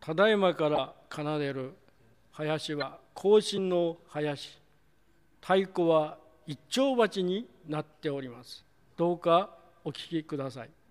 ただいまから奏でる囃子は行進の囃子、太鼓は一丁鉢になっております。どうかお聴きください。